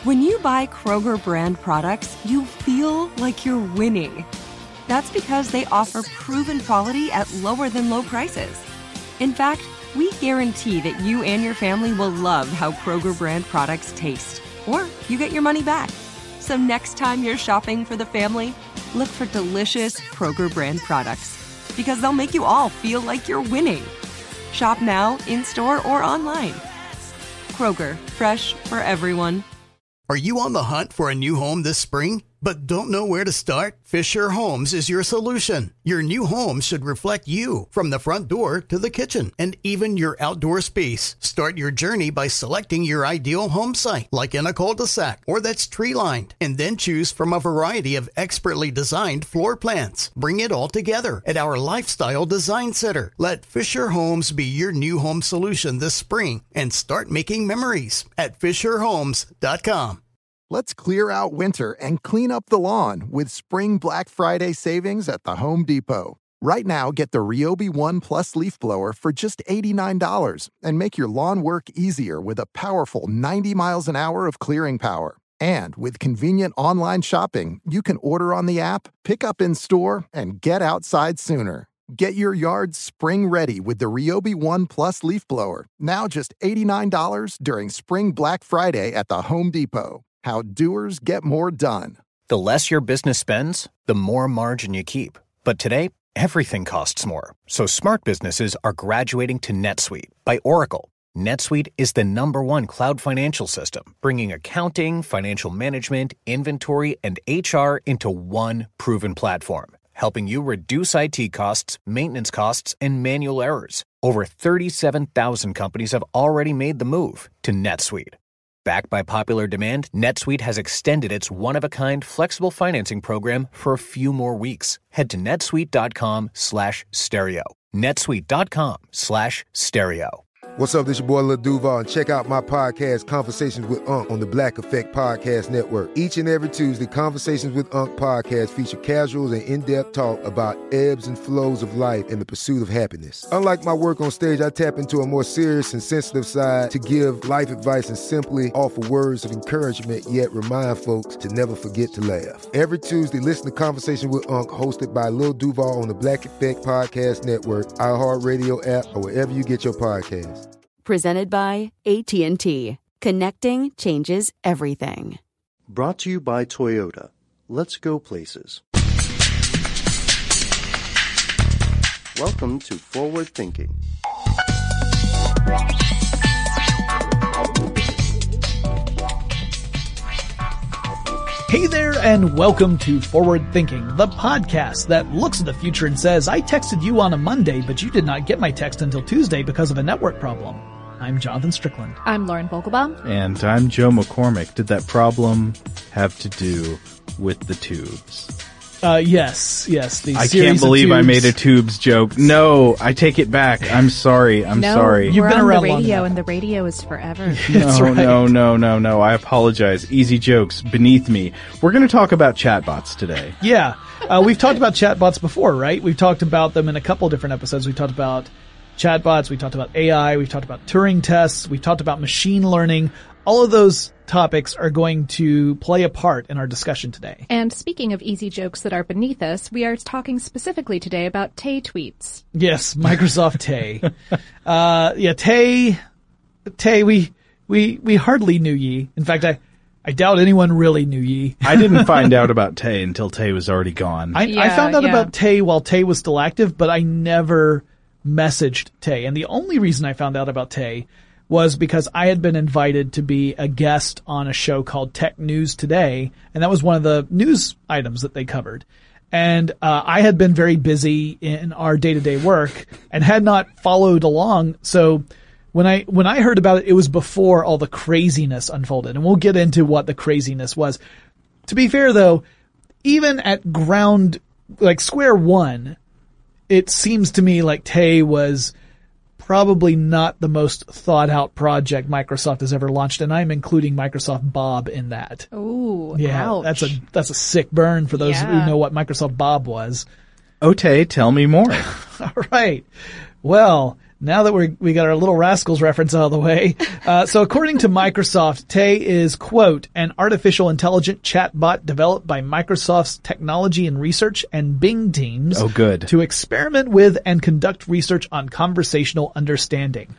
When you buy Kroger brand products, you feel like you're winning. That's because they offer proven quality at lower than low prices. In fact, we guarantee that you and your family will love how Kroger brand products taste, or you get your money back. So next time you're shopping for the family, look for delicious Kroger brand products, because they'll make you all feel like you're winning. Shop now, in-store, or online. Kroger, fresh for everyone. Are you on the hunt for a new home this spring, but don't know where to start? Fisher Homes is your solution. Your new home should reflect you, from the front door to the kitchen, and even your outdoor space. Start your journey by selecting your ideal home site, like in a cul-de-sac or that's tree-lined, and then choose from a variety of expertly designed floor plans. Bring it all together at our Lifestyle Design Center. Let Fisher Homes be your new home solution this spring and start making memories at FisherHomes.com. Let's clear out winter and clean up the lawn with Spring Black Friday savings at the Home Depot. Right now, get the Ryobi One Plus leaf blower for just $89 and make your lawn work easier with a powerful 90 miles an hour of clearing power. And with convenient online shopping, you can order on the app, pick up in store, and get outside sooner. Get your yard spring ready with the Ryobi One Plus leaf blower, now just $89 during Spring Black Friday at the Home Depot. How doers get more done. The less your business spends, the more margin you keep. But today, everything costs more. So smart businesses are graduating to NetSuite by Oracle. NetSuite is the #1 cloud financial system, bringing accounting, financial management, inventory, and HR into one proven platform, helping you reduce IT costs, maintenance costs, and manual errors. Over 37,000 companies have already made the move to NetSuite. Backed by popular demand, NetSuite has extended its one-of-a-kind flexible financing program for a few more weeks. Head to netsuite.com/stereo. netsuite.com/stereo. What's up, this your boy Lil Duval, and check out my podcast, Conversations with Unc, on the Black Effect Podcast Network. Each and every Tuesday, Conversations with Unc podcast feature casuals and in-depth talk about ebbs and flows of life and the pursuit of happiness. Unlike my work on stage, I tap into a more serious and sensitive side to give life advice and simply offer words of encouragement, yet remind folks to never forget to laugh. Every Tuesday, listen to Conversations with Unc, hosted by Lil Duval on the Black Effect Podcast Network, iHeartRadio app, or wherever you get your podcasts. Presented by AT&T. Connecting changes everything. Brought to you by Toyota. Let's go places. Welcome to Forward Thinking. Hey there, and welcome to Forward Thinking, the podcast that looks at the future and says, I texted you on a Monday, but you did not get my text until Tuesday because of a network problem. I'm Jonathan Strickland. I'm Lauren Vogelbaum. And I'm Joe McCormick. Did that problem have to do with the tubes? Yes. I can't believe I made a tubes joke. No, I take it back. I'm sorry. Sorry. You've been around the radio, and the radio is forever. No. I apologize. Easy jokes beneath me. We're going to talk about chatbots today. Yeah. We've talked about chatbots before, right? We've talked about them in a couple different episodes. We talked about chatbots. We talked about AI. We've talked about Turing tests. We've talked about machine learning. All of those topics are going to play a part in our discussion today. And speaking of easy jokes that are beneath us, we are talking specifically today about Tay tweets. Yes, Microsoft Tay. Tay, we hardly knew ye. In fact, I doubt anyone really knew ye. I didn't find out about Tay until Tay was already gone. I found out about Tay while Tay was still active, but I never messaged Tay. And the only reason I found out about Tay was because I had been invited to be a guest on a show called Tech News Today, and that was one of the news items that they covered. And I had been very busy in our day-to-day work and had not followed along. So when I heard about it, it was before all the craziness unfolded, and we'll get into what the craziness was. To be fair, though, even at square one, it seems to me like Tay was probably not the most thought out project Microsoft has ever launched, and I'm including Microsoft Bob in that. Ooh, yeah, ouch. That's a sick burn for those who know what Microsoft Bob was. Tay, tell me more. All right. Well, Now that we got our Little Rascals reference out of the way. So according to Microsoft, Tay is, quote, an artificial intelligent chatbot developed by Microsoft's technology and research and Bing teams. Oh, good. To experiment with and conduct research on conversational understanding.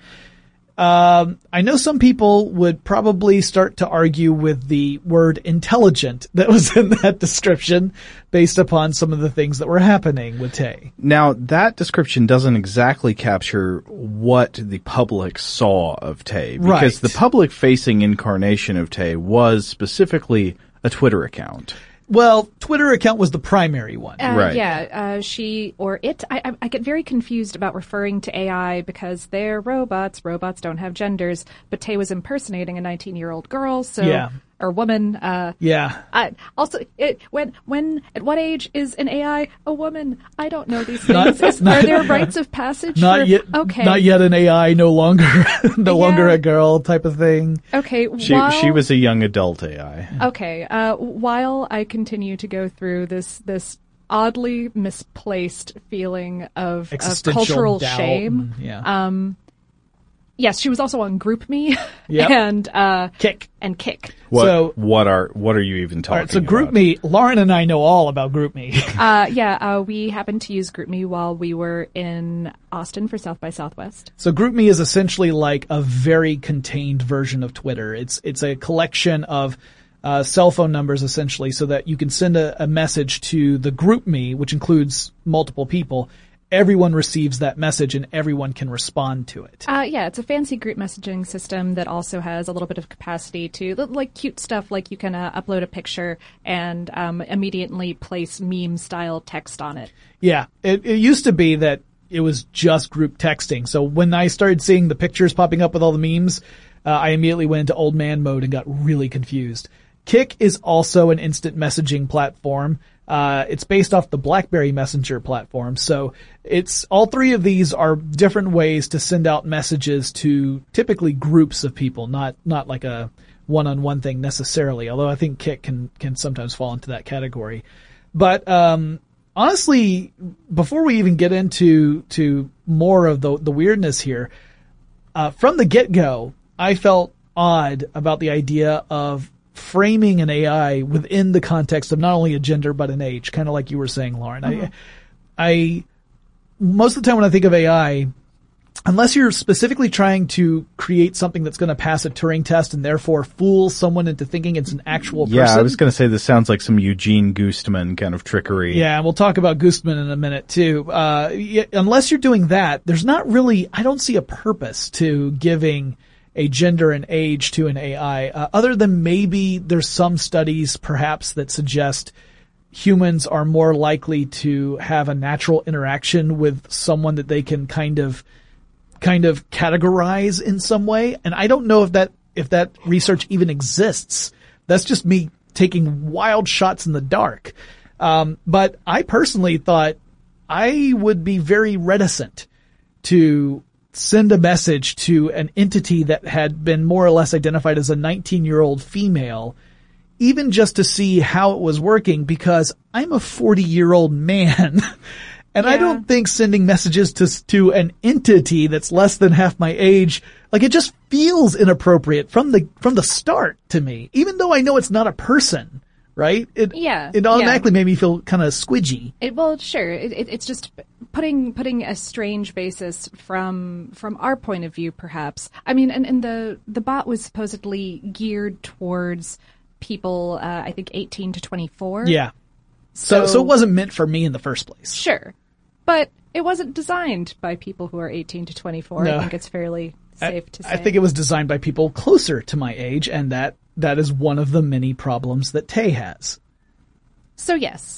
I know some people would probably start to argue with the word intelligent that was in that description based upon some of the things that were happening with Tay. Now, that description doesn't exactly capture what the public saw of Tay, because the public-facing incarnation of Tay was specifically a Twitter account. Well, Twitter account was the primary one. Right. Yeah, she or it. I get very confused about referring to AI because they're robots. Robots don't have genders. But Tay was impersonating a 19-year-old girl, so or woman. Yeah. Also, at what age is an AI a woman? I don't know these things. Are there rites of passage? Not yet. Okay. Not yet an AI. No longer longer a girl type of thing. Okay. She was a young adult AI. Okay. While I continue to go through this oddly misplaced feeling of cultural doubt shame. Yes, she was also on GroupMe and Kik. What are you even talking about? So GroupMe, Lauren and I know all about GroupMe. We happened to use GroupMe while we were in Austin for South by Southwest. So GroupMe is essentially like a very contained version of Twitter. It's a collection of cell phone numbers essentially, so that you can send a message to the GroupMe, which includes multiple people. Everyone receives that message and everyone can respond to it. It's a fancy group messaging system that also has a little bit of capacity to, like, cute stuff, like you can upload a picture and immediately place meme-style text on it. Yeah, it used to be that it was just group texting. So when I started seeing the pictures popping up with all the memes, I immediately went into old man mode and got really confused. Kik is also an instant messaging platform. It's based off the BlackBerry Messenger platform. So all three of these are different ways to send out messages to typically groups of people, not like a one-on-one thing necessarily, although I think Kik can sometimes fall into that category. But, honestly, before we even get into more of the weirdness here, from the get-go, I felt odd about the idea of framing an AI within the context of not only a gender but an age, kind of like you were saying, Lauren. Mm-hmm. I most of the time when I think of AI, unless you're specifically trying to create something that's going to pass a Turing test and therefore fool someone into thinking it's an actual person. Yeah, I was going to say this sounds like some Eugene Goostman kind of trickery. Yeah, and we'll talk about Goostman in a minute too. Unless you're doing that, there's not really, I don't see a purpose to giving a gender and age to an AI, other than maybe there's some studies perhaps that suggest humans are more likely to have a natural interaction with someone that they can kind of categorize in some way. And I don't know if that research even exists. That's just me taking wild shots in the dark. But I personally thought I would be very reticent to send a message to an entity that had been more or less identified as a 19-year-old female, even just to see how it was working, because I'm a 40-year-old man. And I don't think sending messages to an entity that's less than half my age, like, it just feels inappropriate from the start to me, even though I know it's not a person. Right? It automatically made me feel kind of squidgy. It's just putting a strange basis from our point of view, perhaps. I mean, and the bot was supposedly geared towards people, I think 18 to 24. Yeah. So it wasn't meant for me in the first place. Sure. But it wasn't designed by people who are 18 to 24. No. I think it's fairly safe to say. I think it was designed by people closer to my age, and that is one of the many problems that Tay has. So yes.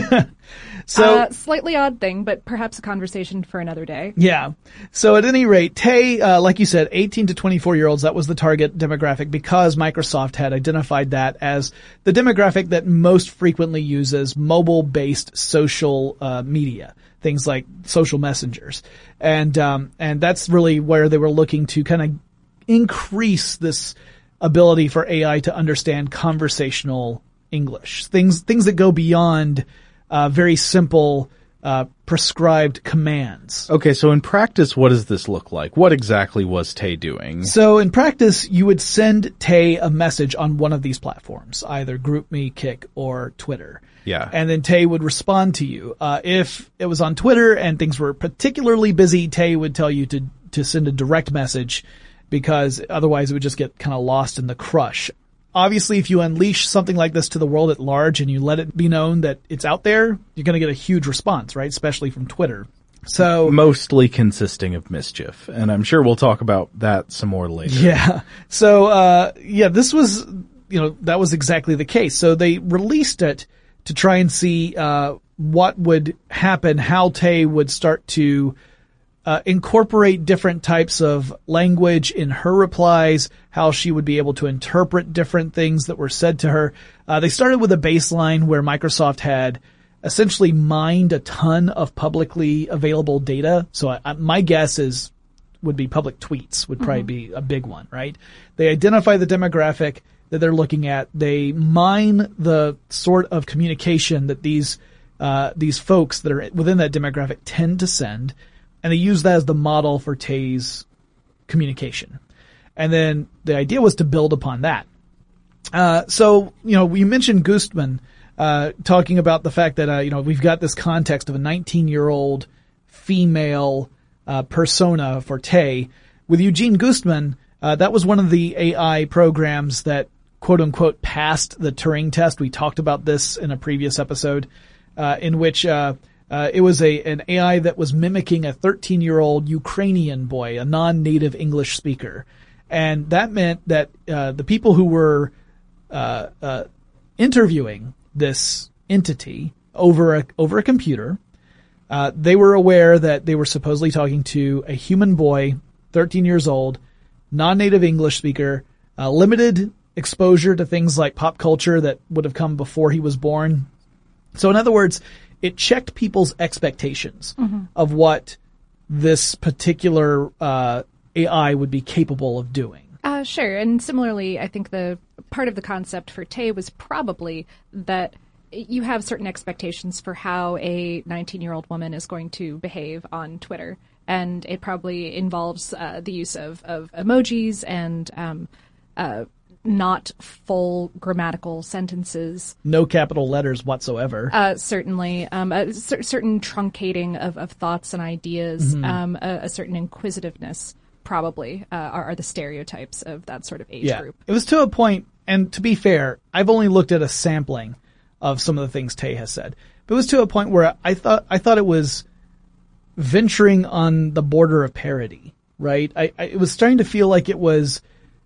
Slightly odd thing, but perhaps a conversation for another day. Yeah. So at any rate, Tay, like you said, 18 to 24-year-olds, that was the target demographic because Microsoft had identified that as the demographic that most frequently uses mobile-based social media, things like social messengers. And that's really where they were looking to kind of increase this ability for AI to understand conversational English, things that go beyond very simple prescribed commands. Okay, so in practice, what does this look like? What exactly was Tay doing? So in practice, you would send Tay a message on one of these platforms, either GroupMe, Kik, or Twitter. Yeah. And then Tay would respond to you. If it was on Twitter and things were particularly busy, Tay would tell you to send a direct message, because otherwise it would just get kind of lost in the crush. Obviously, if you unleash something like this to the world at large and you let it be known that it's out there, you're going to get a huge response, right? Especially from Twitter. So mostly consisting of mischief, and I'm sure we'll talk about that some more later. Yeah. So this was, that was exactly the case. So they released it to try and see what would happen, how Tay would start to incorporate different types of language in her replies, how she would be able to interpret different things that were said to her. They started with a baseline where Microsoft had essentially mined a ton of publicly available data. So my guess would be public tweets would probably be a big one, right? They identify the demographic that they're looking at. They mine the sort of communication that these folks that are within that demographic tend to send, and they use that as the model for Tay's communication. And then the idea was to build upon that. So we mentioned Gustman, talking about the fact that, we've got this context of a 19-year-old female, persona for Tay. With Eugene Gustman, that was one of the AI programs that quote unquote passed the Turing test. We talked about this in a previous episode, in which, it was an AI that was mimicking a 13-year-old Ukrainian boy, a non-native English speaker. And that meant that the people who were interviewing this entity over a computer, they were aware that they were supposedly talking to a human boy, 13 years old, non-native English speaker, limited exposure to things like pop culture that would have come before he was born. So in other words, it checked people's expectations of what this particular AI would be capable of doing. Sure. And similarly, I think the part of the concept for Tay was probably that you have certain expectations for how a 19-year-old woman is going to behave on Twitter. And it probably involves the use of emojis and not full grammatical sentences. No capital letters whatsoever. Certainly. Certain truncating of thoughts and ideas, a certain inquisitiveness probably are the stereotypes of that sort of age group. It was to a point, and to be fair, I've only looked at a sampling of some of the things Tay has said. But it was to a point where I thought it was venturing on the border of parody, right? It was starting to feel like it was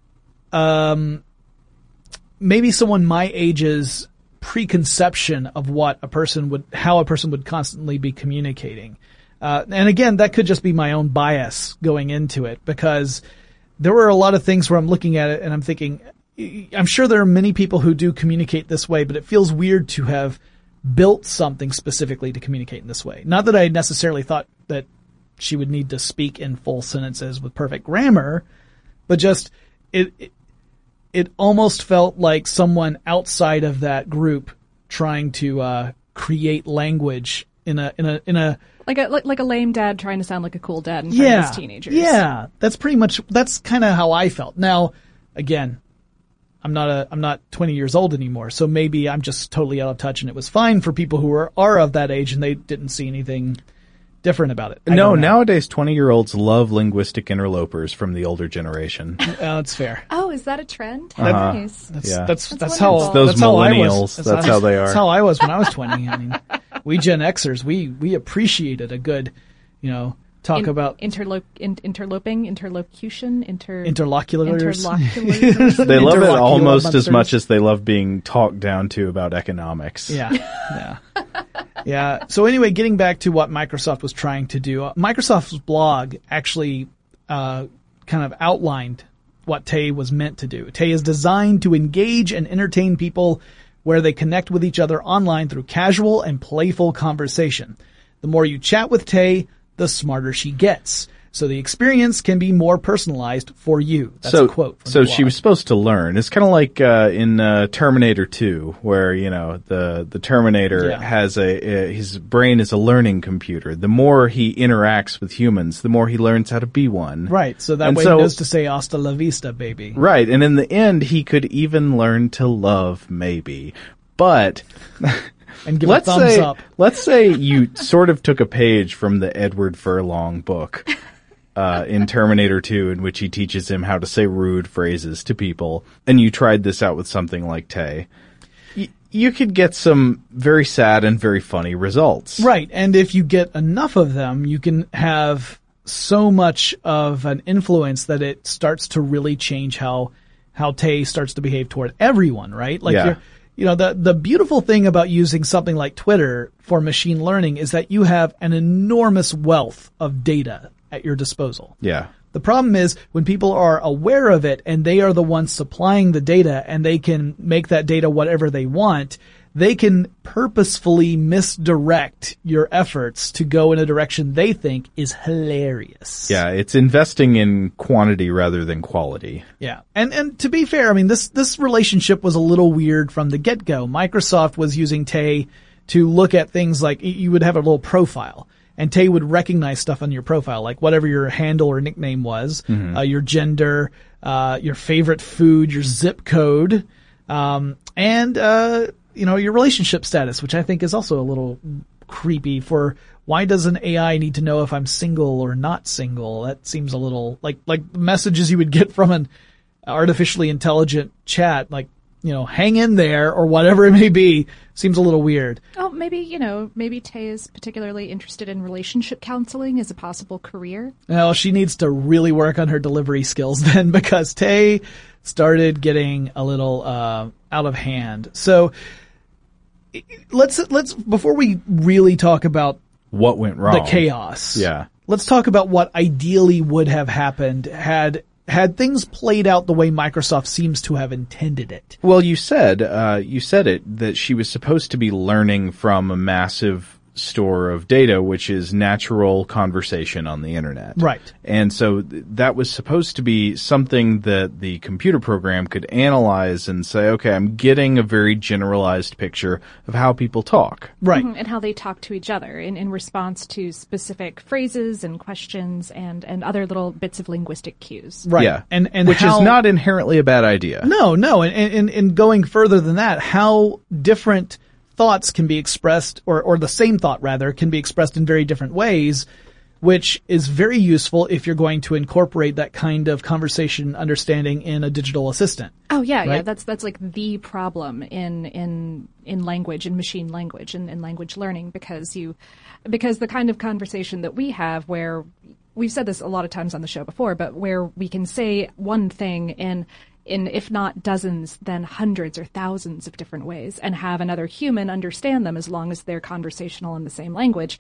maybe someone my age's preconception of how a person would constantly be communicating. And again, that could just be my own bias going into it, because there were a lot of things where I'm looking at it and I'm thinking, I'm sure there are many people who do communicate this way, but it feels weird to have built something specifically to communicate in this way. Not that I necessarily thought that she would need to speak in full sentences with perfect grammar, but just it almost felt like someone outside of that group trying to create language in a like a lame dad trying to sound like a cool dad in front of his teenagers. Yeah, that's kind of how I felt. Now, again, I'm not 20 years old anymore, so maybe I'm just totally out of touch, and it was fine for people who are of that age and they didn't see anything different about it. No, nowadays 20-year-olds love linguistic interlopers from the older generation. That's fair. Oh, is that a trend? Nice. That's how those millennials. That's how they are. That's how I was when I was 20. I mean, we Gen Xers, we appreciated a good, talk about interlocution, interloculars. They love it almost as much as they love being talked down to about economics. Yeah. So anyway, getting back to what Microsoft was trying to do, Microsoft's blog actually kind of outlined what Tay was meant to do. Tay is designed to engage and entertain people where they connect with each other online through casual and playful conversation. The more you chat with Tay, the smarter she gets. so the experience can be more personalized for you. That's a quote from the blog. She was supposed to learn. It's kind of like in Terminator 2, where the Terminator has his brain is a learning computer. The more he interacts with humans, the more he learns how to be one. Right. So that way he knows to say "hasta la vista, baby." Right. And in the end, he could even learn to love, maybe. But and give a thumbs up. Let's say you sort of took a page from the Edward Furlong book in Terminator 2, in which he teaches him how to say rude phrases to people, and you tried this out with something like Tay. You could get some very sad and very funny results. Right. And if you get enough of them, you can have so much of an influence that it starts to really change how Tay starts to behave toward everyone, right? Like the beautiful thing about using something like Twitter for machine learning is that you have an enormous wealth of data at your disposal. Yeah. The problem is when people are aware of it and they are the ones supplying the data and they can make that data whatever they want, they can purposefully misdirect your efforts to go in a direction they think is hilarious. Yeah, it's investing in quantity rather than quality. Yeah. And to be fair, I mean, this relationship was a little weird from the get-go. Microsoft was using Tay to look at things like you would have a little profile. And Tay would recognize stuff on your profile, like whatever your handle or nickname was, your gender, your favorite food, your zip code, and your relationship status, which I think is also a little creepy for why does an AI need to know if I'm single or not single? That seems a little like messages you would get from an artificially intelligent chat, like, hang in there or whatever it may be, seems a little weird. Oh, maybe Tay is particularly interested in relationship counseling as a possible career. Well, she needs to really work on her delivery skills then, because Tay started getting a little out of hand. So let's before we really talk about what went wrong, the chaos. Yeah. Let's talk about what ideally would have happened had things played out the way Microsoft seems to have intended it. Well, you said that she was supposed to be learning from a massive store of data, which is natural conversation on the internet. Right. And so that was supposed to be something that the computer program could analyze and say, okay, I'm getting a very generalized picture of how people talk. Right. And how they talk to each other in response to specific phrases and questions and other little bits of linguistic cues. Right. Yeah. And which is not inherently a bad idea. No. And going further than that, how different thoughts can be expressed, or the same thought rather, can be expressed in very different ways, which is very useful if you're going to incorporate that kind of conversation understanding in a digital assistant. Oh yeah, right? yeah. That's like the problem in language, in machine language, in language learning, because the kind of conversation that we have, where we've said this a lot of times on the show before, but where we can say one thing in if not dozens, then hundreds or thousands of different ways, and have another human understand them as long as they're conversational in the same language.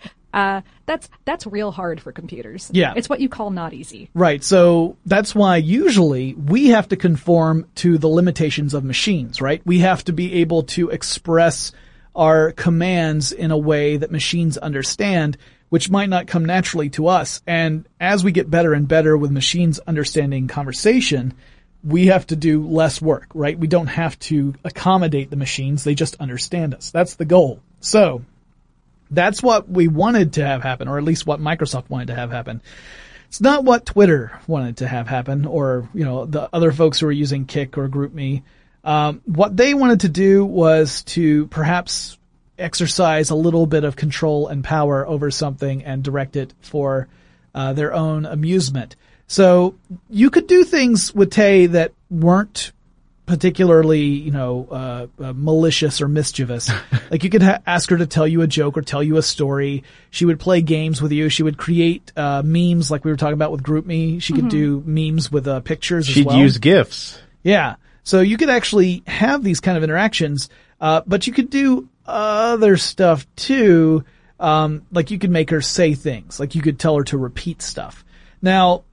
That's real hard for computers. Yeah. It's what you call not easy. Right. So that's why usually we have to conform to the limitations of machines, right? We have to be able to express our commands in a way that machines understand, which might not come naturally to us. And as we get better and better with machines understanding conversation, we have to do less work, right? We don't have to accommodate the machines. They just understand us. That's the goal. So that's what we wanted to have happen, or at least what Microsoft wanted to have happen. It's not what Twitter wanted to have happen, or, the other folks who are using Kik or GroupMe. What they wanted to do was to perhaps exercise a little bit of control and power over something and direct it for their own amusement. So you could do things with Tay that weren't particularly, malicious or mischievous. Like you could ask her to tell you a joke or tell you a story. She would play games with you. She would create memes like we were talking about with GroupMe. She could do memes with pictures as well. She'd use GIFs. Yeah. So you could actually have these kind of interactions, but you could do other stuff too. Like you could make her say things. Like you could tell her to repeat stuff. Now,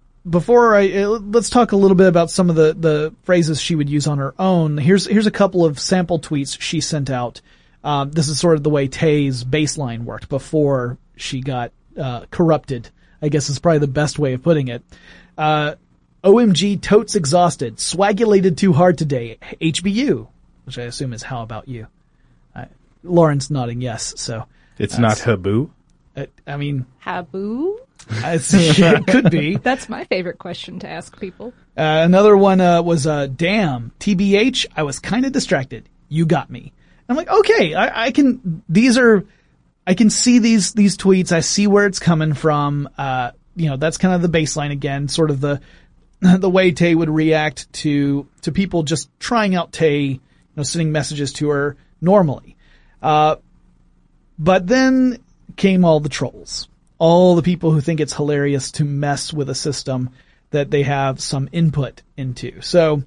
let's talk a little bit about some of the phrases she would use on her own. Here's a couple of sample tweets she sent out. This is sort of the way Tay's baseline worked before she got corrupted I guess is probably the best way of putting it. OMG, totes exhausted. Swagulated too hard today. HBU, which I assume is how about you? Lauren's nodding yes, so. It's not Haboo? I mean. Haboo? It could be. That's my favorite question to ask people. Another one was, damn, TBH, I was kind of distracted. You got me. I'm like, okay, I can see these tweets. I see where it's coming from. That's kind of the baseline again, sort of the way Tay would react to people just trying out Tay, sending messages to her normally. But then came all the trolls. All the people who think it's hilarious to mess with a system that they have some input into. So,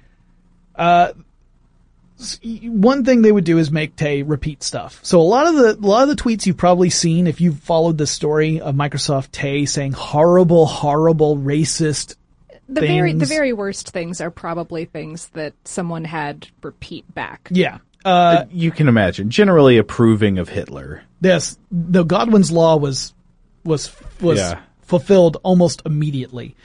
one thing they would do is make Tay repeat stuff. So a lot of the tweets you've probably seen if you've followed the story of Microsoft Tay saying horrible, racist things. The very worst things are probably things that someone had repeat back. Yeah. You can imagine. Generally approving of Hitler. Yes. The Godwin's Law was fulfilled almost immediately.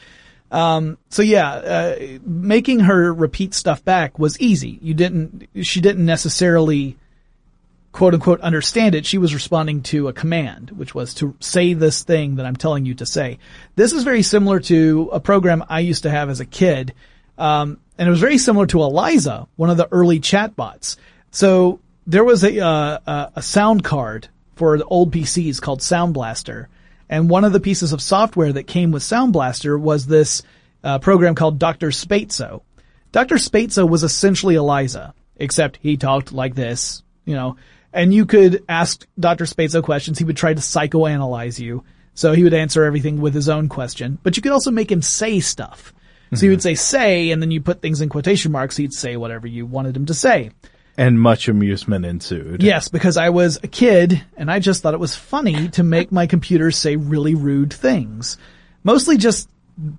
Making her repeat stuff back was easy. She didn't necessarily quote unquote understand it. She was responding to a command, which was to say this thing that I'm telling you to say. This is very similar to a program I used to have as a kid. And it was very similar to Eliza, one of the early chatbots. So there was a sound card for the old PCs called Sound Blaster. And one of the pieces of software that came with Sound Blaster was this program called Dr. Spatzo. Dr. Spatzo was essentially Eliza, except he talked like this, and you could ask Dr. Spatzo questions. He would try to psychoanalyze you. So he would answer everything with his own question. But you could also make him say stuff. So he would say, and then you put things in quotation marks. He'd say whatever you wanted him to say. And much amusement ensued. Yes, because I was a kid, and I just thought it was funny to make my computer say really rude things. Mostly just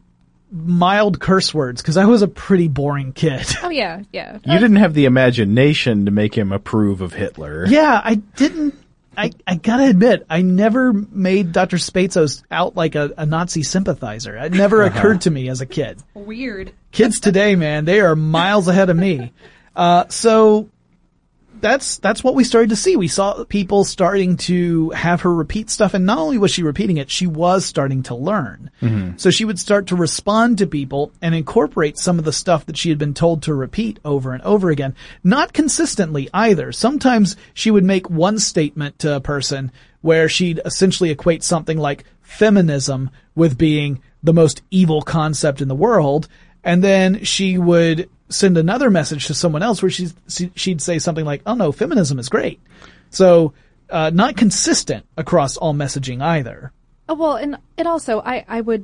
mild curse words, because I was a pretty boring kid. Oh, yeah. You didn't have the imagination to make him approve of Hitler. Yeah, I didn't. I gotta admit, I never made Dr. Spatzo out like a Nazi sympathizer. It never occurred to me as a kid. Weird. Kids today, man, they are miles ahead of me. So that's what we started to see. We saw people starting to have her repeat stuff, and not only was she repeating it, she was starting to learn. Mm-hmm. So she would start to respond to people and incorporate some of the stuff that she had been told to repeat over and over again. Not consistently either. Sometimes she would make one statement to a person where she'd essentially equate something like feminism with being the most evil concept in the world, and then she would send another message to someone else where she'd say something like, oh no, feminism is great. So, not consistent across all messaging either. Oh, well, and it also, I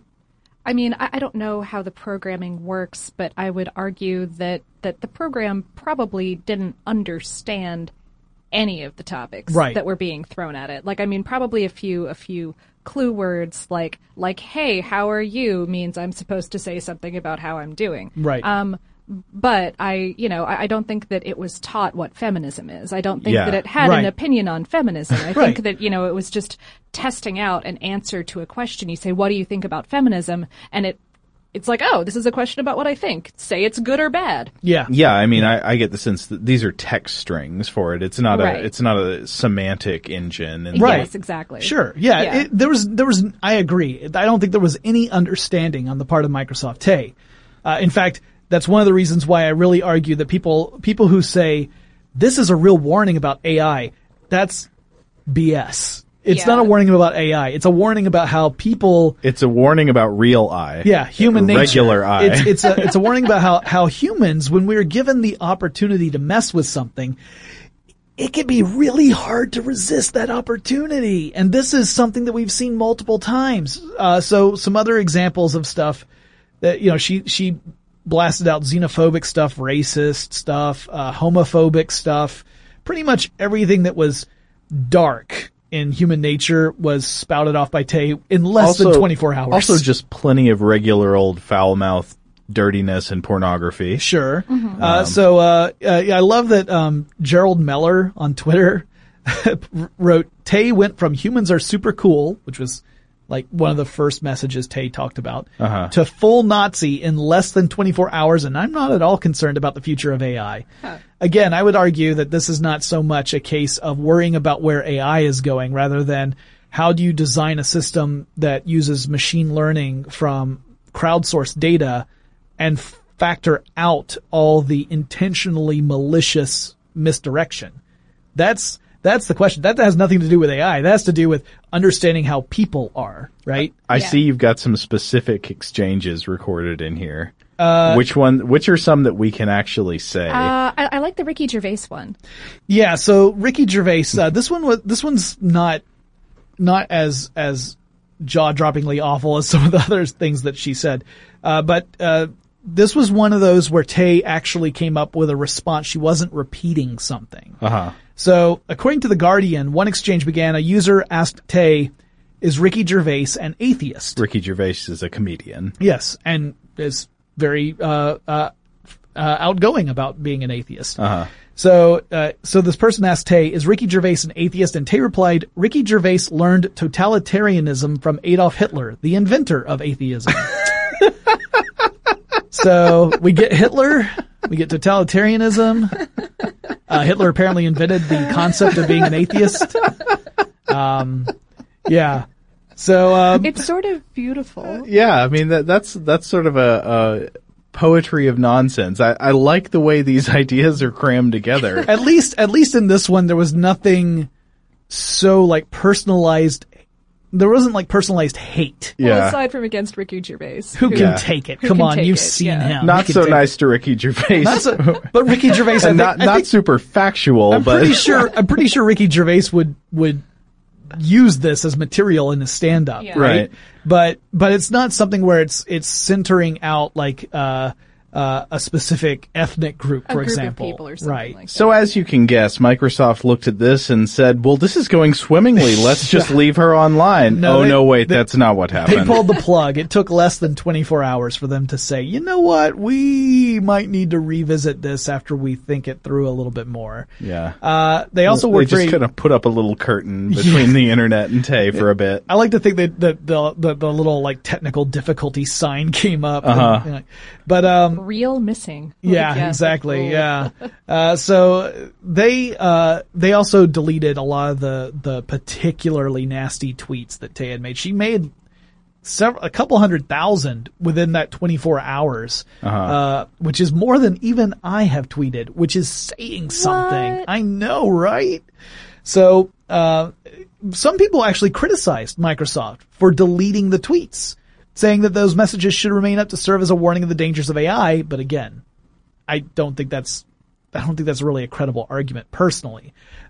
don't know how the programming works, but I would argue that the program probably didn't understand any of the topics that were being thrown at it. Probably a few clue words like, hey, how are you means I'm supposed to say something about how I'm doing. Right. But I don't think that it was taught what feminism is. I don't think that it had an opinion on feminism. I think that, it was just testing out an answer to a question. You say, what do you think about feminism? And it's like, oh, this is a question about what I think. Say it's good or bad. Yeah. Yeah. I get the sense that these are text strings for it. It's not a semantic engine. And Yes, exactly. Sure. Yeah. There was, I agree. I don't think there was any understanding on the part of Microsoft Tay. In fact, that's one of the reasons why I really argue that people who say this is a real warning about AI, that's BS. It's not a warning about AI. It's a warning about how people. It's a warning about real I. Yeah, human nature. Regular I. It's a warning about how humans, when we're given the opportunity to mess with something, it can be really hard to resist that opportunity. And this is something that we've seen multiple times. So some other examples of stuff that, she blasted out xenophobic stuff, racist stuff, homophobic stuff. Pretty much everything that was dark in human nature was spouted off by Tay in less than 24 hours. Also just plenty of regular old foul-mouthed dirtiness and pornography. Sure. Mm-hmm. I love that Gerald Meller on Twitter wrote, Tay went from humans are super cool, which was like one of the first messages Tay talked about, to full Nazi in less than 24 hours, and I'm not at all concerned about the future of AI. Again, I would argue that this is not so much a case of worrying about where AI is going, rather than how do you design a system that uses machine learning from crowdsourced data and factor out all the intentionally malicious misdirection. That's the question. That has nothing to do with AI. That has to do with understanding how people are, right? I see you've got some specific exchanges recorded in here. Which are some that we can actually say? I like the Ricky Gervais one. Yeah, so Ricky Gervais, this one's not as jaw-droppingly awful as some of the other things that she said. But this was one of those where Tay actually came up with a response. She wasn't repeating something. So, according to The Guardian, one exchange began, a user asked Tay, is Ricky Gervais an atheist? Ricky Gervais is a comedian. Yes, and is very outgoing about being an atheist. So this person asked Tay, is Ricky Gervais an atheist? And Tay replied, Ricky Gervais learned totalitarianism from Adolf Hitler, the inventor of atheism. So we get Hitler, we get totalitarianism. Hitler apparently invented the concept of being an atheist. Yeah. So it's sort of beautiful. Yeah, I mean that's sort of a poetry of nonsense. I like the way these ideas are crammed together. At least in this one there was nothing so like personalized. There wasn't like personalized hate. Yeah. Well, aside from against Ricky Gervais. Who can take it? Come on, you've seen him. Not so nice to Ricky Gervais. But Ricky Gervais, and I think, not super factual. I'm pretty sure Ricky Gervais would use this as material in his stand-up, right? But it's not something where it's centering out like a specific ethnic group, for example. Of people or something like that. So as you can guess, Microsoft looked at this and said, well, this is going swimmingly. Let's just leave her online. Wait, that's not what happened. They pulled the plug. It took less than 24 hours for them to say, you know what, we might need to revisit this after we think it through a little bit more. Yeah. They also worked They just kind of put up a little curtain between the internet and Tay for a bit. I like to think that the little like technical difficulty sign came up. But real missing. Yeah, exactly. Yeah. So they also deleted a lot of the particularly nasty tweets that Tay had made. She made a couple 100,000 within that 24 hours, which is more than even I have tweeted, which is saying something. What? I know, right? So, some people actually criticized Microsoft for deleting the tweets, saying that those messages should remain up to serve as a warning of the dangers of AI. But again, I don't think that's really a credible argument personally.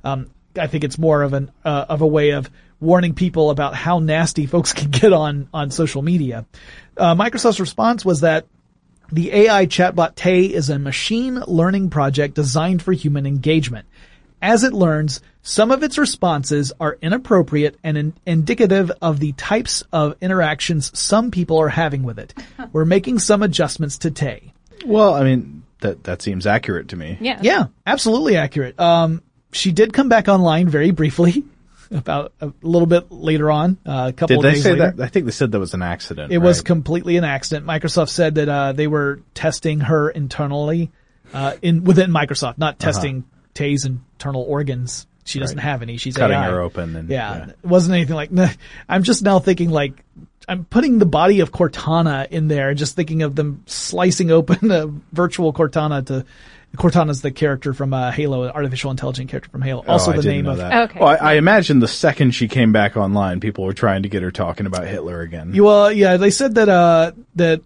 I think it's more of a way of warning people about how nasty folks can get on social media. Microsoft's response was that the AI chatbot Tay is a machine learning project designed for human engagement. As it learns, some of its responses are inappropriate and indicative of the types of interactions some people are having with it. We're making some adjustments to Tay. Well, I mean, that seems accurate to me. Yeah, absolutely accurate. She did come back online very briefly, about a little bit later on, a couple of days later. Did they say that? I think they said that was an accident. It was completely an accident. Microsoft said that they were testing her internally within Microsoft, not testing Tay's internal organs. She doesn't have any. She's cutting AI. her open. And, It wasn't anything like that. I'm just now thinking like, I'm putting the body of Cortana in there, just thinking of them slicing open a virtual Cortana. Cortana's the character from Halo, an artificial intelligent character from Halo. Also the name of that. Okay. Well, I imagine the second she came back online, people were trying to get her talking about Hitler again. Well, yeah, they said that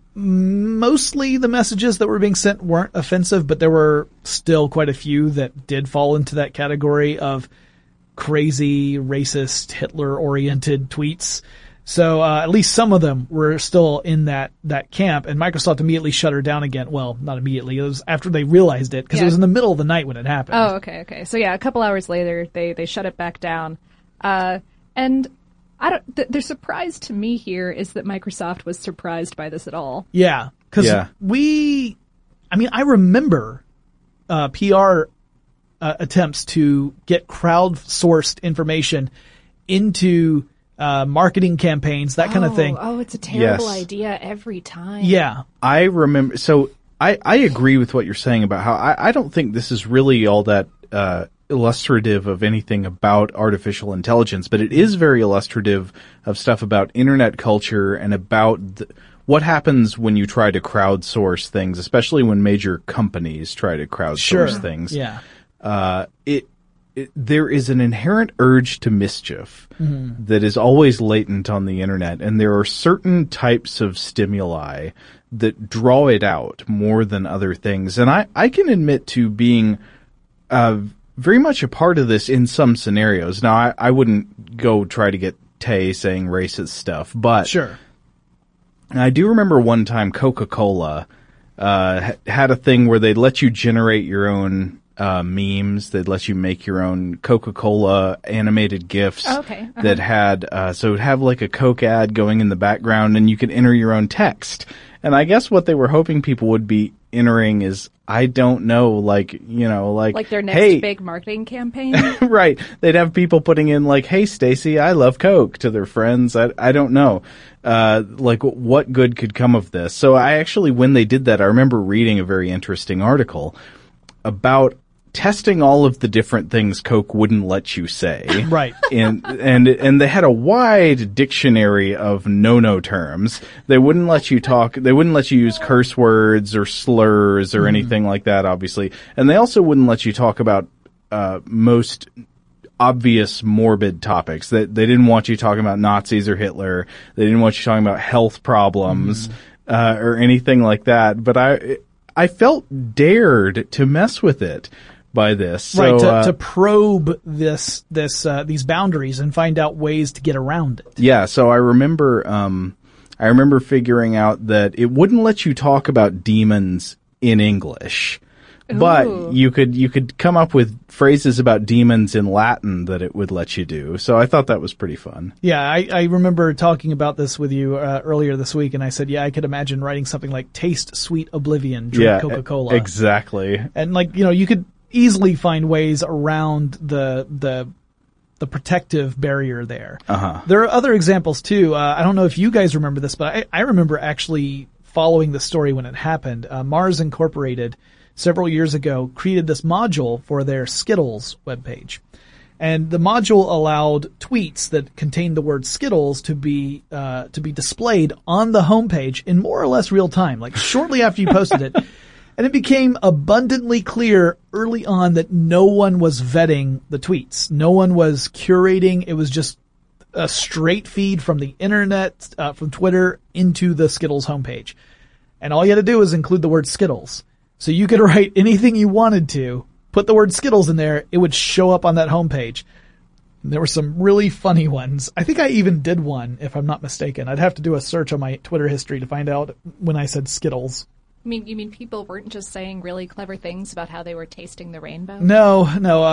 mostly the messages that were being sent weren't offensive, but there were still quite a few that did fall into that category of crazy, racist, Hitler-oriented tweets. So at least some of them were still in that camp, and Microsoft immediately shut her down again. Well, not immediately. It was after they realized it, because it was in the middle of the night when it happened. Oh, okay. So yeah, a couple hours later, they shut it back down. And the surprise to me here is that Microsoft was surprised by this at all. Yeah, because I remember PR attempts to get crowdsourced information into marketing campaigns, that kind of thing. Oh, it's a terrible Yes. idea every time. Yeah. I remember. So I agree with what you're saying about how I don't think this is really all that illustrative of anything about artificial intelligence, but it is very illustrative of stuff about internet culture and about what happens when you try to crowdsource things, especially when major companies try to crowdsource things. Yeah. There is an inherent urge to mischief that is always latent on the internet, and there are certain types of stimuli that draw it out more than other things. And I can admit to being very much a part of this in some scenarios. Now, I wouldn't go try to get Tay saying racist stuff, but Sure. I do remember one time Coca-Cola had a thing where they'd let you generate your own memes. They'd let you make your own Coca-Cola animated GIFs that had, so it would have like a Coke ad going in the background and you could enter your own text. And I guess what they were hoping people would be entering is, I don't know, like Like their hey, next big marketing campaign. right. They'd have people putting in like, hey, Stacy, I love Coke to their friends. I don't know. Like what good could come of this? So I actually, when they did that, I remember reading a very interesting article about testing all of the different things Coke wouldn't let you say. Right. And they had a wide dictionary of no-no terms. They wouldn't let you talk, they wouldn't let you use curse words or slurs or anything like that, obviously. And they also wouldn't let you talk about most obvious morbid topics. That they didn't want you talking about Nazis or Hitler. They didn't want you talking about health problems or anything like that. But I felt dared to mess with it by this. So, Right, to probe these boundaries and find out ways to get around it. Yeah, so I remember figuring out that it wouldn't let you talk about demons in English. But you could come up with phrases about demons in Latin that it would let you do. So I thought that was pretty fun. Yeah, I remember talking about this with you earlier this week, and I said, yeah, I could imagine writing something like "Taste Sweet Oblivion, Drink Coca-Cola." Exactly. And you could easily find ways around the protective barrier there. There are other examples too. I don't know if you guys remember this, but I remember actually following the story when it happened. Mars Incorporated several years ago created this module for their Skittles webpage. And the module allowed tweets that contained the word Skittles to be displayed on the homepage in more or less real time, like shortly after you posted it. And it became abundantly clear early on that no one was vetting the tweets. No one was curating. It was just a straight feed from the internet, from Twitter into the Skittles homepage. And all you had to do was include the word Skittles. So you could write anything you wanted to, put the word Skittles in there, it would show up on that homepage. And there were some really funny ones. I think I even did one, if I'm not mistaken. I'd have to do a search on my Twitter history to find out when I said Skittles. You mean people weren't just saying really clever things about how they were tasting the rainbow? No.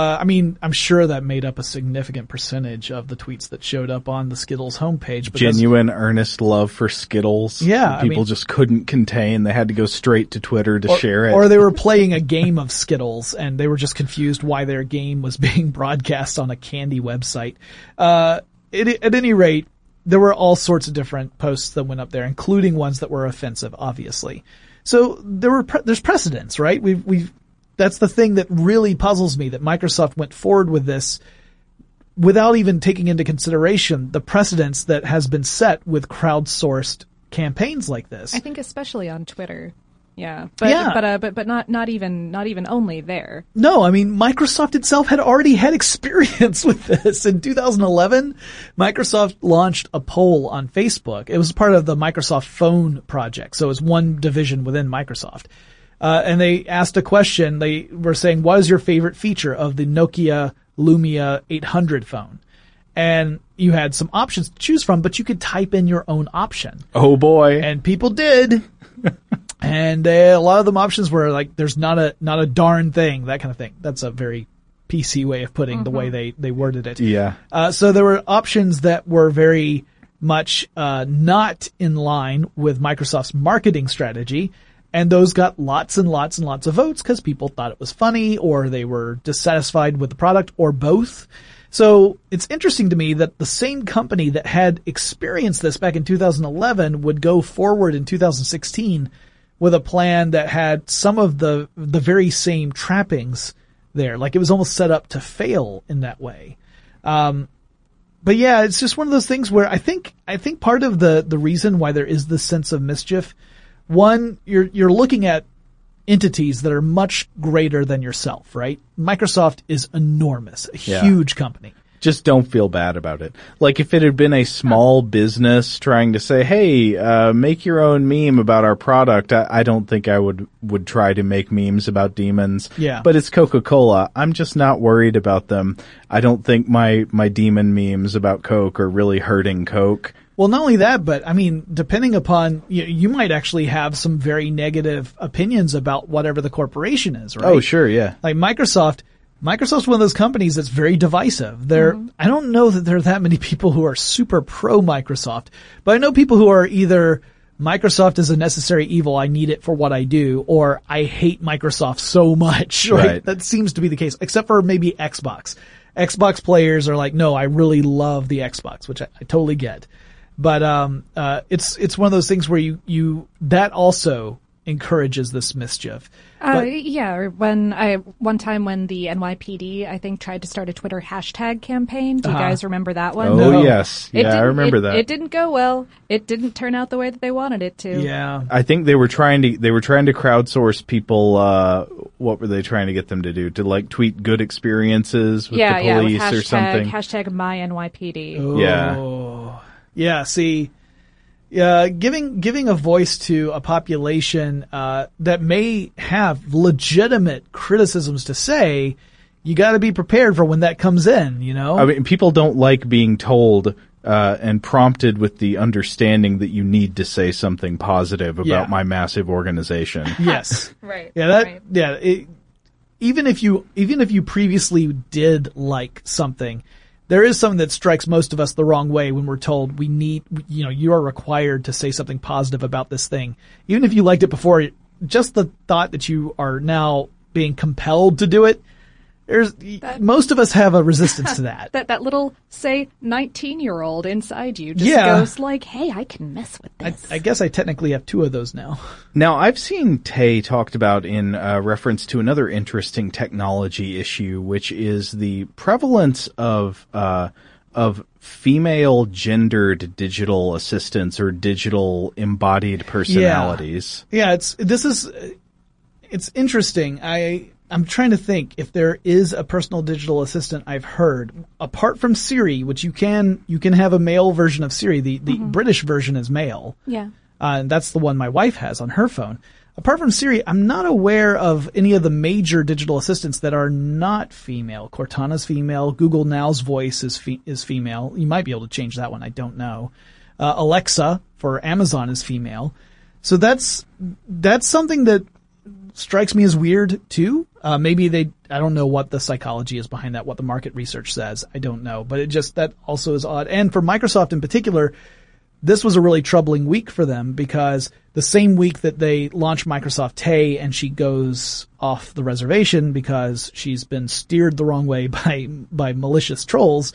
I'm sure that made up a significant percentage of the tweets that showed up on the Skittles homepage. Genuine, earnest love for Skittles. Yeah. People just couldn't contain. They had to go straight to Twitter to share it. Or they were playing a game of Skittles and they were just confused why their game was being broadcast on a candy website. At any rate, there were all sorts of different posts that went up there, including ones that were offensive, obviously. So there's precedents, right? That's the thing that really puzzles me, that Microsoft went forward with this without even taking into consideration the precedents that has been set with crowdsourced campaigns like this. I think especially on Twitter. Yeah. But not even only there. No, Microsoft itself had already had experience with this. In 2011, Microsoft launched a poll on Facebook. It was part of the Microsoft Phone project, so it was one division within Microsoft. And they asked a question. They were saying, what is your favorite feature of the Nokia Lumia 800 phone? And you had some options to choose from, but you could type in your own option. Oh boy. And people did. And a lot of them options were like, there's not a darn thing, that kind of thing. That's a very PC way of putting the way they worded it. Yeah. So there were options that were very much not in line with Microsoft's marketing strategy. And those got lots and lots and lots of votes because people thought it was funny or they were dissatisfied with the product or both. So it's interesting to me that the same company that had experienced this back in 2011 would go forward in 2016 with a plan that had some of the very same trappings there. Like it was almost set up to fail in that way. But yeah, it's just one of those things where I think part of the reason why there is this sense of mischief, one, you're looking at entities that are much greater than yourself, right? Microsoft is enormous, a huge company. Just don't feel bad about it. Like if it had been a small business trying to say, hey, make your own meme about our product, I don't think I would try to make memes about demons. Yeah. But it's Coca-Cola. I'm just not worried about them. I don't think my demon memes about Coke are really hurting Coke. Well, not only that, but I mean, depending upon, you might actually have some very negative opinions about whatever the corporation is, right? Oh, sure, yeah. Like Microsoft's one of those companies that's very divisive. I don't know that there are that many people who are super pro Microsoft, but I know people who are either Microsoft is a necessary evil, I need it for what I do, or I hate Microsoft so much. Right? That seems to be the case, except for maybe Xbox. Xbox players are like, no, I really love the Xbox, which I totally get. But it's one of those things where you that also encourages this mischief. Or one time when the NYPD, I think, tried to start a Twitter hashtag campaign. Do you guys remember that one? Oh, no. Yes. Yeah, I remember that. It didn't go well. It didn't turn out the way that they wanted it to. Yeah. I think they were trying to crowdsource people, what were they trying to get them to do? To like tweet good experiences with the police with or something? Hashtag MyNYPD. Oh. Yeah. Yeah, see, giving a voice to a population that may have legitimate criticisms to say, you got to be prepared for when that comes in, you know? I mean, people don't like being told and prompted with the understanding that you need to say something positive about my massive organization. Yes. Right. Yeah, even if you previously did like something, there is something that strikes most of us the wrong way when we're told you are required to say something positive about this thing. Even if you liked it before, just the thought that you are now being compelled to do it, most of us have a resistance to that. That little, say, 19-year-old inside you just goes like, hey, I can mess with this. I guess I technically have two of those now. Now, I've seen Tay talked about in reference to another interesting technology issue, which is the prevalence of female gendered digital assistants or digital embodied personalities. Yeah, it's interesting. I'm trying to think if there is a personal digital assistant I've heard apart from Siri, which you can have a male version of Siri. The British version is male. Yeah. And that's the one my wife has on her phone. Apart from Siri, I'm not aware of any of the major digital assistants that are not female. Cortana's female. Google Now's voice is female. You might be able to change that one. I don't know. Alexa for Amazon is female. So that's something that strikes me as weird too. Maybe I don't know what the psychology is behind that, what the market research says. I don't know, but that also is odd. And for Microsoft in particular, this was a really troubling week for them because the same week that they launched Microsoft Tay and she goes off the reservation because she's been steered the wrong way by malicious trolls,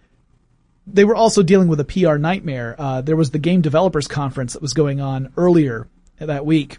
they were also dealing with a PR nightmare. There was the Game Developers Conference that was going on earlier that week,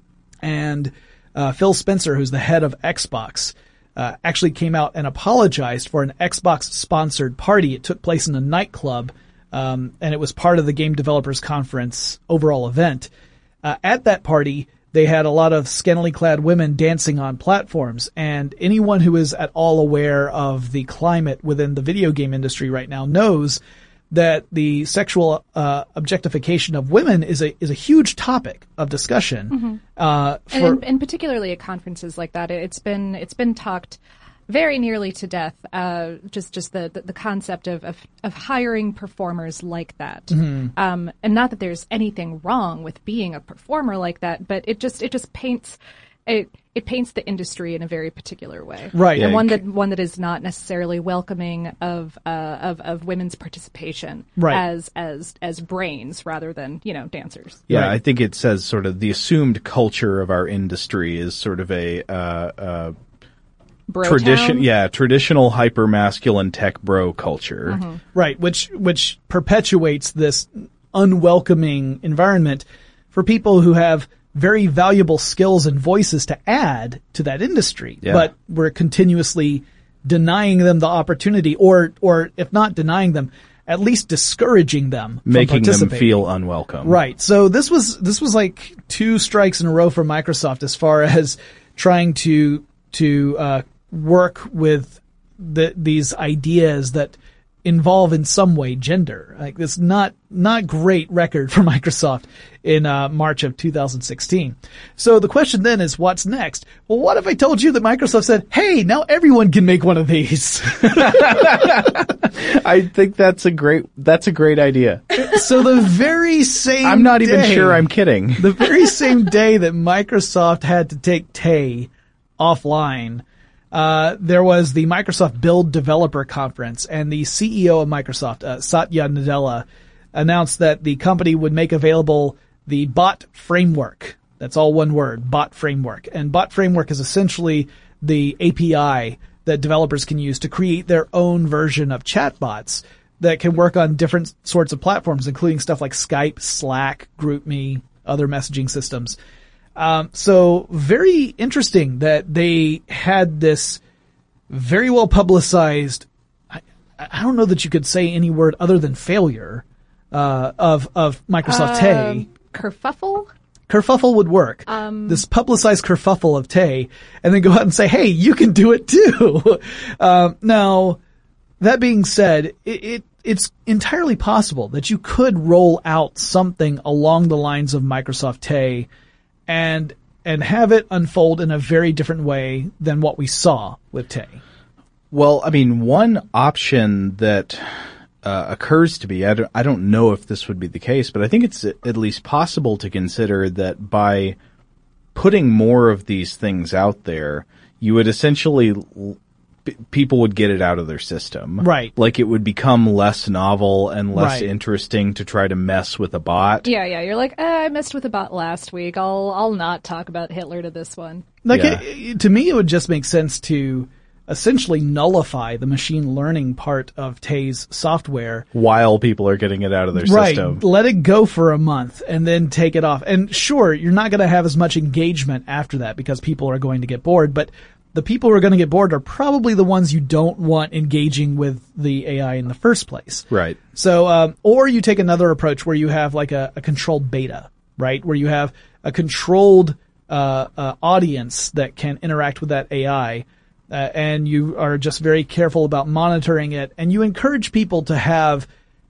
and Phil Spencer, who's the head of Xbox, actually came out and apologized for an Xbox-sponsored party. It took place in a nightclub, and it was part of the Game Developers Conference overall event. At that party, they had a lot of scantily clad women dancing on platforms, and anyone who is at all aware of the climate within the video game industry right now knows that the sexual objectification of women is a huge topic of discussion. And particularly at conferences like that, it's been talked very nearly to death. Just the concept of hiring performers like that, and not that there's anything wrong with being a performer like that, but it just paints it paints the industry in a very particular way, right? And one that is not necessarily welcoming of women's participation, right, as brains rather than dancers. Yeah, right. I think it says sort of the assumed culture of our industry is sort of a traditional hyper-masculine tech bro culture. Mm-hmm. Right, which perpetuates this unwelcoming environment for people who have very valuable skills and voices to add to that industry. Yeah. But we're continuously denying them the opportunity, or if not denying them, at least discouraging them from Making them participating. feel unwelcome. Right. So this was like 2 strikes in a row for Microsoft as far as trying to work with these ideas that involve in some way gender. Like this not great record for Microsoft in March of 2016. So the question then is, what's next? Well, what if I told you that Microsoft said, hey, now everyone can make one of these? I think that's a great idea. So the very same I'm not even day- sure I'm kidding. The very same day that Microsoft had to take Tay offline, there was the Microsoft Build Developer Conference, and the CEO of Microsoft, Satya Nadella, announced that the company would make available the Bot Framework. That's all one word, Bot Framework. And Bot Framework is essentially the API that developers can use to create their own version of chatbots that can work on different sorts of platforms, including stuff like Skype, Slack, GroupMe, other messaging systems. So very interesting that they had this very well publicized, I don't know that you could say any word other than failure, of Microsoft Tay. Kerfuffle? Kerfuffle would work. This publicized kerfuffle of Tay, and then go out and say, hey, you can do it too. Now, that being said, it's entirely possible that you could roll out something along the lines of Microsoft Tay and have it unfold in a very different way than what we saw with Tay. Well, I mean, one option that occurs to me, I don't know if this would be the case, but I think it's at least possible to consider that by putting more of these things out there, you would essentially people would get it out of their system. Right. Like it would become less novel and less interesting to try to mess with a bot. Yeah. You're like, I messed with a bot last week. I'll not talk about Hitler to this one. Like, to me, it would just make sense to essentially nullify the machine learning part of Tay's software while people are getting it out of their system. Let it go for a month and then take it off. And sure, you're not going to have as much engagement after that because people are going to get bored, but the people who are going to get bored are probably the ones you don't want engaging with the AI in the first place. Right. So, or you take another approach where you have like a controlled beta, right? Where you have a controlled audience that can interact with that AI, and you are just very careful about monitoring it, and you encourage people to have,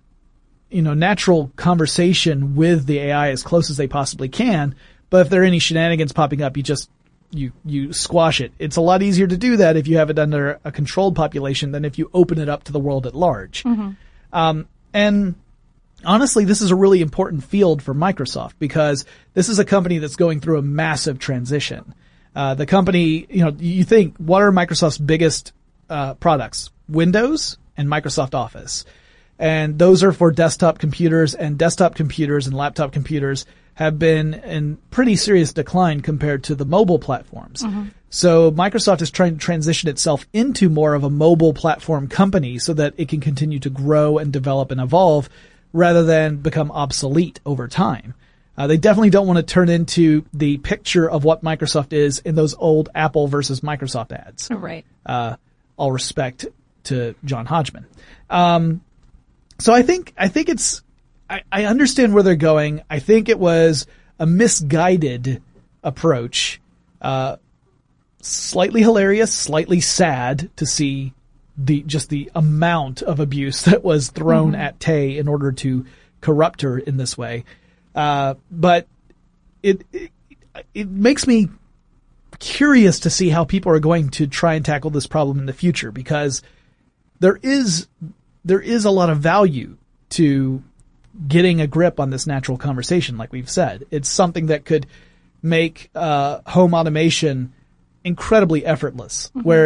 natural conversation with the AI as close as they possibly can. But if there are any shenanigans popping up, you squash it. It's a lot easier to do that if you have it under a controlled population than if you open it up to the world at large. Mm-hmm. And honestly, this is a really important field for Microsoft because this is a company that's going through a massive transition. The company, you think, what are Microsoft's biggest products? Windows and Microsoft Office. And those are for desktop computers, and desktop computers and laptop computers have been in pretty serious decline compared to the mobile platforms. Mm-hmm. So Microsoft is trying to transition itself into more of a mobile platform company so that it can continue to grow and develop and evolve rather than become obsolete over time. They definitely don't want to turn into the picture of what Microsoft is in those old Apple versus Microsoft ads. Oh, right. All respect to John Hodgman. So I think it's, I understand where they're going. I think it was a misguided approach. Slightly hilarious, slightly sad to see the amount of abuse that was thrown at Tay in order to corrupt her in this way. But it makes me curious to see how people are going to try and tackle this problem in the future, because there is a lot of value to getting a grip on this natural conversation, like we've said. It's something that could make home automation incredibly effortless, where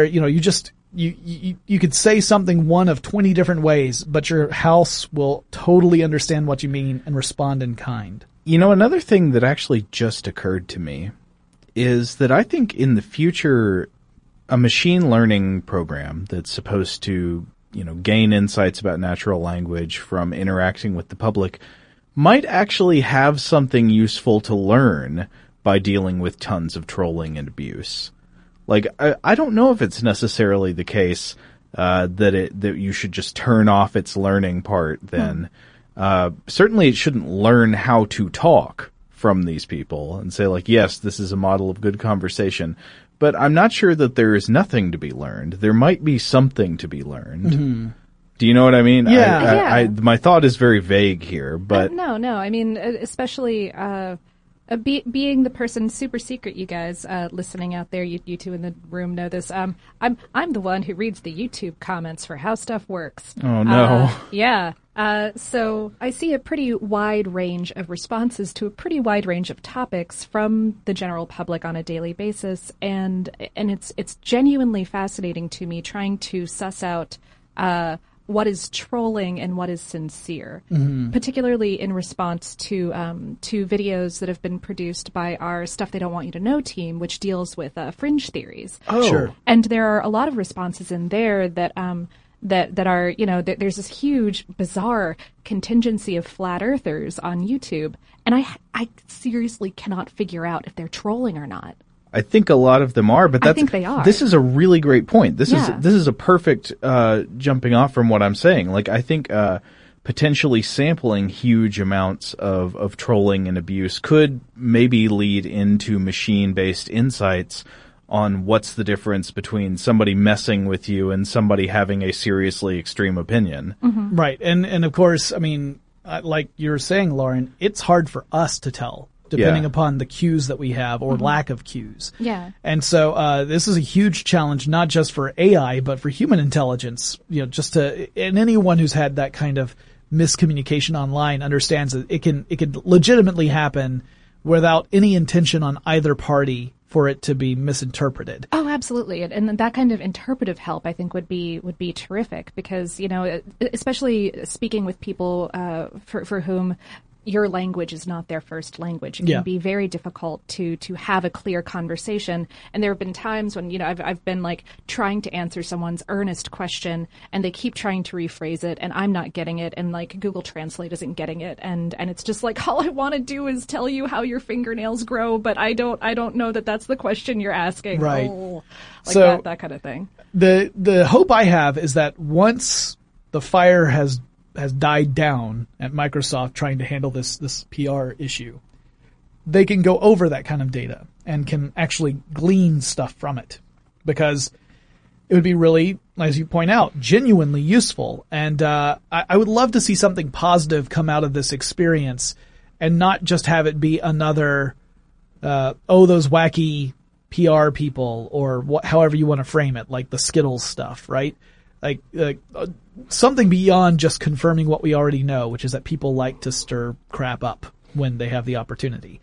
you could say something one of 20 different ways, but your house will totally understand what you mean and respond in kind. Another thing that actually just occurred to me is that I think in the future, a machine learning program that's supposed to, gain insights about natural language from interacting with the public might actually have something useful to learn by dealing with tons of trolling and abuse. Like, I don't know if it's necessarily the case that you should just turn off its learning part then. Certainly it shouldn't learn how to talk from these people and say, like, yes, this is a model of good conversation. But I'm not sure that there is nothing to be learned. There might be something to be learned. Mm-hmm. Do you know what I mean? Yeah. My thought is very vague here, but... No. I mean, especially... being the person super secret, you guys listening out there, you two in the room know this. I'm the one who reads the YouTube comments for How Stuff Works. Oh no! Yeah. So I see a pretty wide range of responses to a pretty wide range of topics from the general public on a daily basis, and it's genuinely fascinating to me trying to suss out what is trolling and what is sincere, particularly in response to videos that have been produced by our Stuff They Don't Want You to Know team, which deals with fringe theories. Oh, sure. And there are a lot of responses in there that are, there's this huge, bizarre contingency of flat earthers on YouTube, and I seriously cannot figure out if they're trolling or not. I think a lot of them are, but I think they are. This is a really great point. This is a perfect jumping off from what I'm saying. Like, I think potentially sampling huge amounts of trolling and abuse could maybe lead into machine-based insights on what's the difference between somebody messing with you and somebody having a seriously extreme opinion. Mm-hmm. Right. And of course, I mean, like you were saying, Lauren, it's hard for us to tell, depending upon the cues that we have or lack of cues. Yeah. And so this is a huge challenge, not just for AI, but for human intelligence. And anyone who's had that kind of miscommunication online understands that it can legitimately happen without any intention on either party for it to be misinterpreted. Oh, absolutely. And that kind of interpretive help, I think, would be terrific because, especially speaking with people for whom your language is not their first language. It can be very difficult to have a clear conversation. And there have been times when, I've been like trying to answer someone's earnest question and they keep trying to rephrase it and I'm not getting it and like Google Translate isn't getting it. And it's just like, all I want to do is tell you how your fingernails grow, but I don't know that that's the question you're asking. Right. Oh, like so that kind of thing. The hope I have is that once the fire has died down at Microsoft trying to handle this PR issue, they can go over that kind of data and can actually glean stuff from it, because it would be really, as you point out, genuinely useful. And I would love to see something positive come out of this experience and not just have it be another, those wacky PR people or however you want to frame it, like the Skittles stuff, right? Like something beyond just confirming what we already know, which is that people like to stir crap up when they have the opportunity.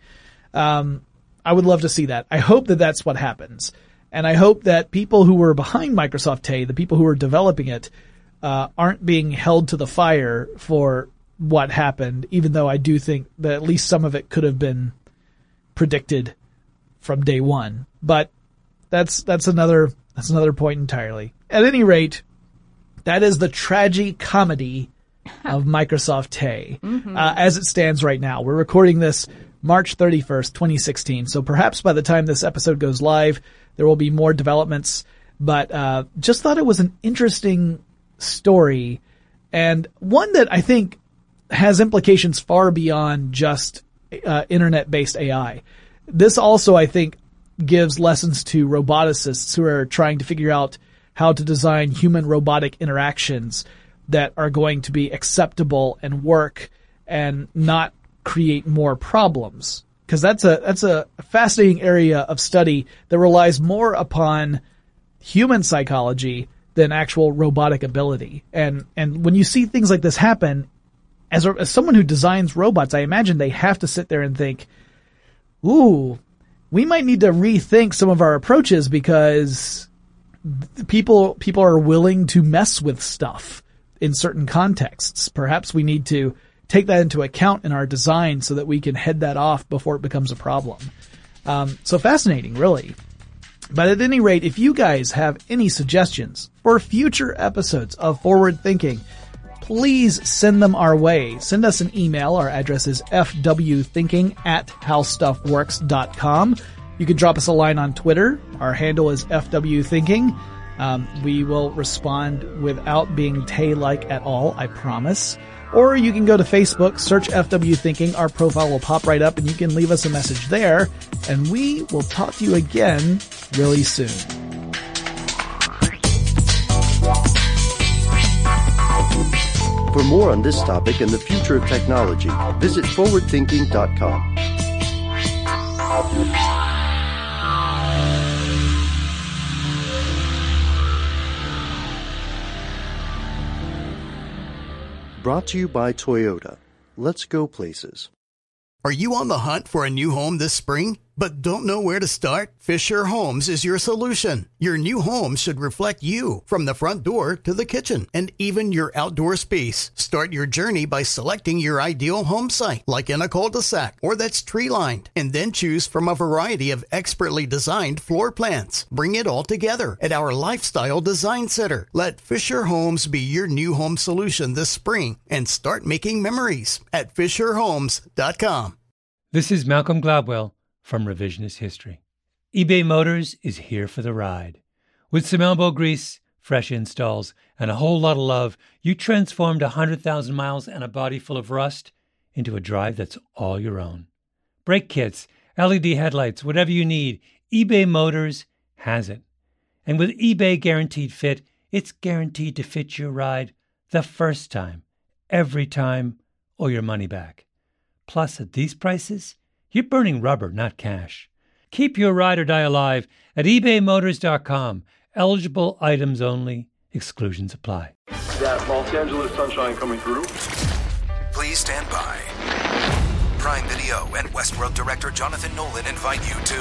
I would love to see that. I hope that that's what happens. And I hope that people who were behind Microsoft Tay, the people who were developing it, aren't being held to the fire for what happened, even though I do think that at least some of it could have been predicted from day one. But that's another point entirely. At any rate, that is the tragicomedy of Microsoft Tay, as it stands right now. We're recording this March 31st, 2016. So perhaps by the time this episode goes live, there will be more developments. But just thought it was an interesting story, and one that I think has implications far beyond just internet-based AI. This also, I think, gives lessons to roboticists who are trying to figure out how to design human-robotic interactions that are going to be acceptable and work and not create more problems. Because that's a fascinating area of study that relies more upon human psychology than actual robotic ability. And when you see things like this happen, as someone who designs robots, I imagine they have to sit there and think, ooh, we might need to rethink some of our approaches because people are willing to mess with stuff in certain contexts. Perhaps we need to take that into account in our design so that we can head that off before it becomes a problem. So fascinating, really. But at any rate, if you guys have any suggestions for future episodes of Forward Thinking, please send them our way. Send us an email. Our address is fwthinking@howstuffworks.com. You can drop us a line on Twitter. Our handle is fwthinking. We will respond without being Tay-like at all, I promise. Or you can go to Facebook, search FW Thinking. Our profile will pop right up and you can leave us a message there. And we will talk to you again really soon. For more on this topic and the future of technology, visit forwardthinking.com. Brought to you by Toyota. Let's go places. Are you on the hunt for a new home this spring, but don't know where to start? Fisher Homes is your solution. Your new home should reflect you, from the front door to the kitchen, and even your outdoor space. Start your journey by selecting your ideal home site, like in a cul-de-sac or that's tree-lined, and then choose from a variety of expertly designed floor plans. Bring it all together at our Lifestyle Design Center. Let Fisher Homes be your new home solution this spring and start making memories at FisherHomes.com. This is Malcolm Gladwell from Revisionist History. eBay Motors is here for the ride. With some elbow grease, fresh installs, and a whole lot of love, you transformed 100,000 miles and a body full of rust into a drive that's all your own. Brake kits, LED headlights, whatever you need, eBay Motors has it. And with eBay Guaranteed Fit, it's guaranteed to fit your ride the first time, every time, or your money back. Plus, at these prices, you're burning rubber, not cash. Keep your ride or die alive at ebaymotors.com. Eligible items only. Exclusions apply. That Los Angeles sunshine coming through. Please stand by. Prime Video and Westworld director Jonathan Nolan invite you to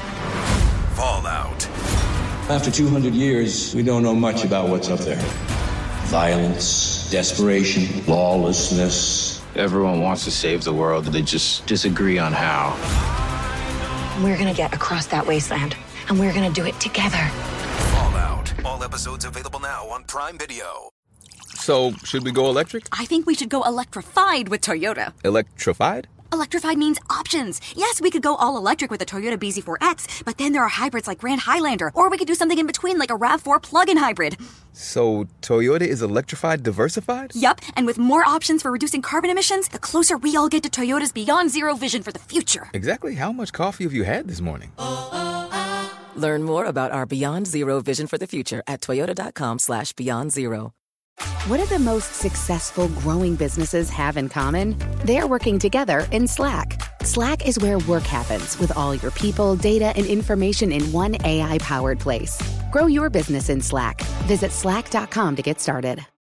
Fallout. After 200 years, we don't know much about what's up there. Violence, desperation, lawlessness. Everyone wants to save the world, they just disagree on how. We're gonna get across that wasteland, and we're gonna do it together. Fallout. All episodes available now on Prime Video. So, should we go electric? I think we should go electrified with Toyota. Electrified? Electrified means options. Yes, we could go all electric with the Toyota BZ4X, but then there are hybrids like Grand Highlander, or we could do something in between like a RAV4 plug-in hybrid. So, Toyota is electrified diversified? Yup, and with more options for reducing carbon emissions, the closer we all get to Toyota's Beyond Zero vision for the future. Exactly how much coffee have you had this morning? Learn more about our Beyond Zero vision for the future at toyota.com/Beyond Zero. What do the most successful growing businesses have in common? They're working together in Slack. Slack is where work happens, with all your people, data, and information in one AI-powered place. Grow your business in Slack. Visit slack.com to get started.